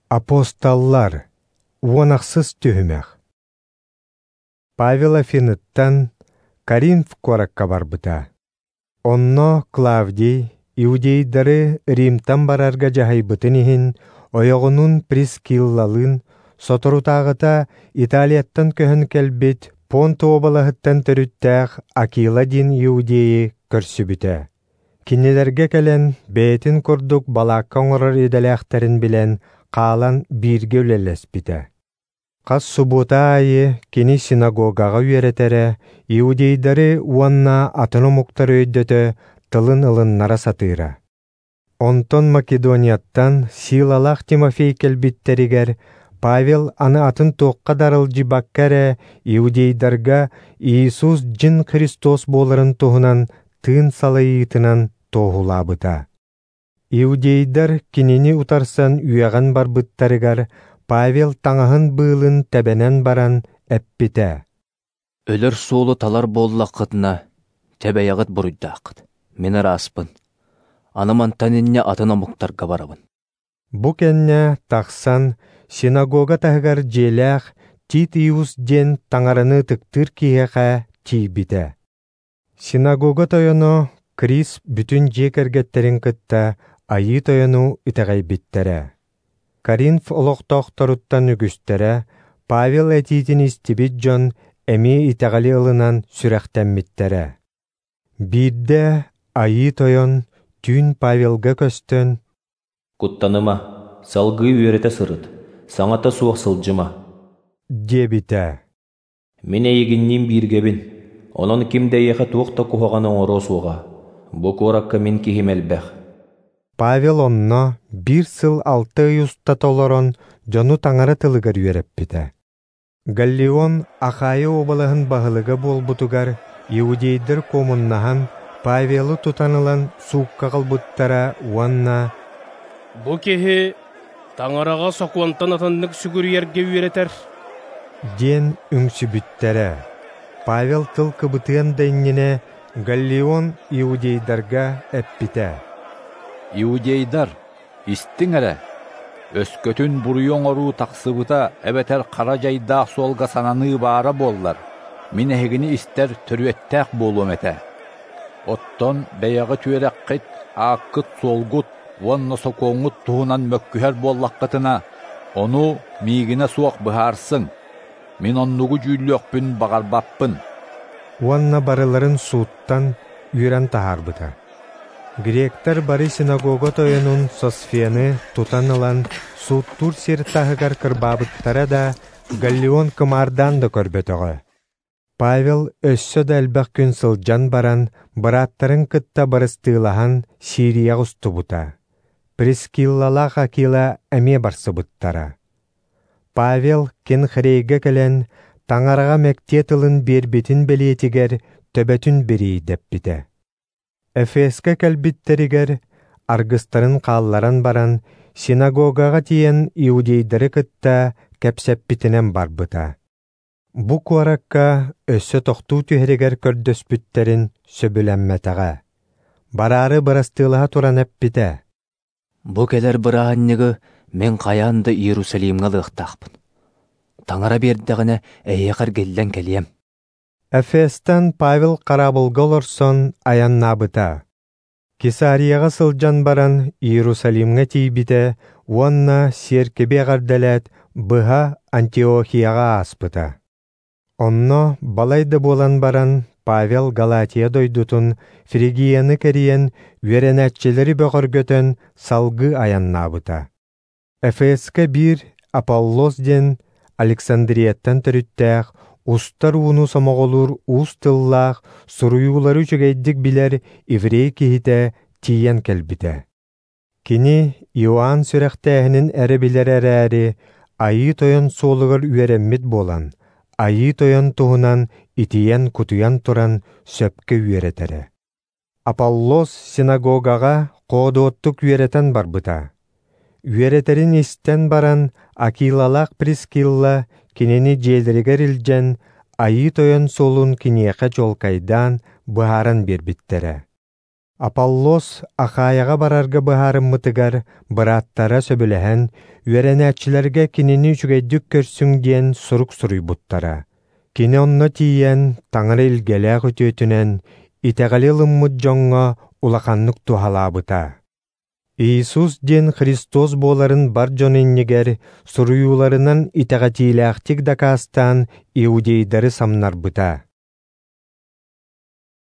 Апостоллар, уонахсыз түһүмэх. Павел Афиныттан Коринф коракка барбыта. Онно Клавдий, иудейдары Римтан барарга жахайбытын иһин, ойоҕунун Прискиллалын, соторутаагыта Италияттан көһөн кэлбит Понто обалаһыттан төрүttäэх Акила дин иудейи көрсүбүтэ. Кинилерге келен бээтин курдук балаакка оҥорор иделээхтерин билэн хаалан биирге үлэлэспитэ. Хас субута айы кини синагогага үеретере, иудейдары уанна атыномуктар өйдөтө тылын ылыннара сатыыра. Онтон Македонияттан Силалах Тимофей келбиттеригер Павел аны атын туокка дарылжы баккаре иудейдарга Иисус жин Христос боларын туһунан тыын салайытынан тоһулаабыта. Иудейдар кинини утарсан үяган барбыттарыгар Павел таңаһын быылын тэбэнэн баран эппите. Өлөр суолу талар боллаққытына тэбэйағыт буруйдаақыт. Мен араспын. Анымантан инне атына мұқтарға барабын. Бу кенне тахсан синагога таһыгар желях Титиус ден таңарыны тыктыр киэхэ тиибите. Синагога тойоно Крис бүтүн жекергеттерин кытта айы тойону итэгайбиттере. Коринф олохтоохторуттан үгүстере Павел этиитин истибит жон эми итэгали ылынан сүрэхтэммиттере. Биирде айы тойон түн Павелга көстөн: «Куттаныма, салгы үерете сырыт, саңата суох сылжыма» дебите. «Мен эйигиннин бииргебин, онон кимдейеха туохта кухаганы оңоро суога, бу коракка мен кихимелбэх». Павел онно бир сыл 6 уста толорон жону таңара тылыгар үереппите. Галлион Ахайы обалыһын баһылыга болбутугар иудейдер комуннаһан Павелы тутанылан суукка калбыттара уанна: «Бу киһи таңарага сокуантан атаннык сүгүрүерге үеретер» ден үңсүбүттере. Павел тыл кыбытыан дайннине Галлион иудейдарга эппите: «Иудейдар, истиңере, өскөтүн буруйоңору тақсыбыта эбетер қара жайдаақ суолга сананы баара боллар. Мен эгини истер төрүеттәк болуым эте. Оттон бэйағы түереккит, ааккыт суолгут, вонно сокоңут туһунан мөккүһэр боллаққытына, ону миигине суох быһаарсың. Мен оннугу жүүллөкпүн бағарбаппын». Уанна барыларын сууттан үйрен тахарбыта. Гректар бары синагога тойонун Сосфияны тутан ылан сууттур сертаһыгар кырбаабыттара да Галлион кымаардан да көрбөтөгө. Павел өссө да элбэх күн сылжан баран бараттарын кытта барыстыылаһан Сирия устубута. Прискиллалах Акила эме барсыбыттара. Павел кен хрейге келен таңарага мекте тылын бербитин белиетигер төбөтүн берии деппите. Эфеске кэлбиттеригер аргыстарын хаалларан баран синагогага тиен иудейдары кытта кэпсеппитинен барбыта. Бу куаракка өссө тохтуу түһэригер көрдөспүттерин сөбүлэмметэҕэ. Барары барастыылаһа туран эппите. Бу келер быраанньыгы мен каяанда Иерусалимга лыахтаахпын. Таңара биэрдэҕинэ эйэхэр келлен келиэм. Эфестен Павел карабылга олорсон аяннаабыта. Кесарияга сылжан баран Иерусалимга тиибите, уонна сиэркеби агардалэт быһа Антиохияга ааспыта. Онно балайда болан баран Павел Галатия дойдутун Фригияны кэриен үеренэччилери бөҕөргөтөн салгы аяннаабыта. Эфеске бир Аполлос ден Александрияттан төрүttäэх устар уну самоголур уус тыллаах суруйуулары үчүгэйдик билер еврей киһитэ тиийэн кэлбите. Кини Иоанн сүрэхтээһинин эре билер эрээри айы тойон суолугар үереммит болан, айы тойон туһунан итийэн кутуян туран сөпкө үеретере. Аполлос синагогага коодуоттук үеретен барбыта. Үеретерин истен баран Акилалах Прискилла кинени жээлеригер илжен айы тойон солун киниэхэ чолкайдан быһааран бербиттере. Аполлос Ахаяға барарга быһаарыммытыгар быраттара сөбілэһэн, үөрэнээччилэргэ кинини үчүгэйдүк көрсүң диэн сурук суруйбуттара. Кини онно тиийэн таҥара илгэлээх өтүөтүнэн итэҕэли ылыммыт дьоҥҥо улаханнык туһалаабыта. Иисус диэн Христос буоларын бар дьониннигэр суруйууларынан итэҕэтиилээхтик да каастаан иудейдары самнарбыта.